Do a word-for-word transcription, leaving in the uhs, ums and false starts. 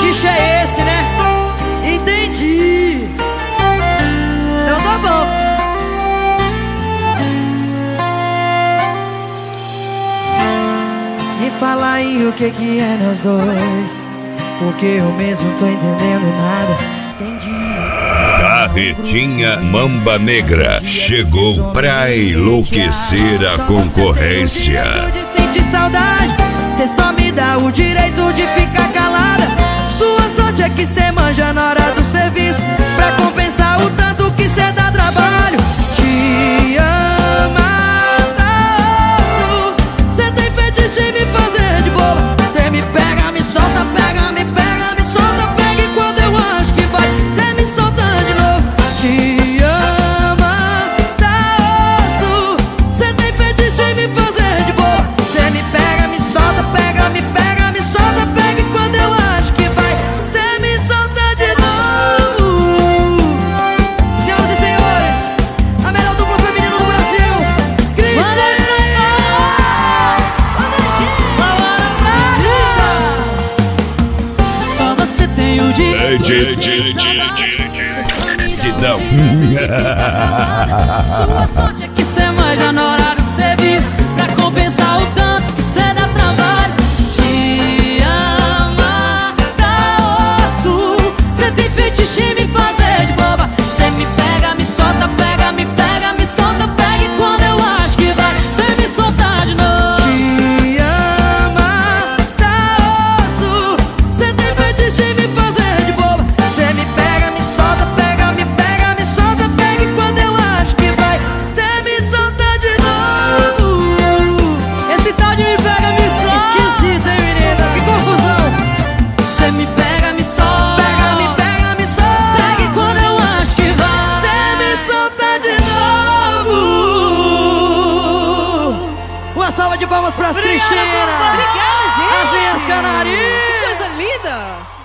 fetiche é esse, né? Entendi. Então tá bom. Me fala aí o que que é nós dois, porque eu mesmo tô entendendo nada. Entendi. Carretinha Mamba Negra chegou pra enlouquecer a concorrência. Sentir saudade, cê só me dá o direito de ficar calada. Sua sorte é que cê manja na hora do serviço, pra compensar o tanto que cê dá trabalho. Te amasso, cê tem fetiche em me fazer de boba. Cê me pega, me solta, pega, me pega, me solta, pega, e quando eu acho que vai, cê me solta de novo. Te amasso, cê tem fetiche em me fazer de boba. Cê me pega, me solta, pega, me pega, me solta, pega, e quando eu acho que vai, cê me solta de novo. Senhoras e senhores, a melhor dupla feminina do Brasil, Cristian! Só você tem o direito de Sidão. Sua sorte é que cê manja na hora do serviço, pra compensar o tanto que cê dá trabalho. Te ama pra osso, cê tem fetiche em me fazer de boba. Cê me pega, me solta, pega, me pega, me solta, pega, e quando eu acho que vai, cê me solta de novo. Te ama pra osso, cê tem fetiche em me fazer de boba. Cê me pega, me solta, pega, me pega, me solta, pega, e quando eu acho que vai, cê me solta de novo. Esse tal de me pega, me solta, esquisito, hein, menina? Que confusão. Cê me pega, me solta, pega, me pega, me solta, pega, e quando eu acho que vai, cê me solta de novo. Uma salva de palmas pras Cristinas. Obrigada, gente. As minhas canarinhas. Que coisa linda.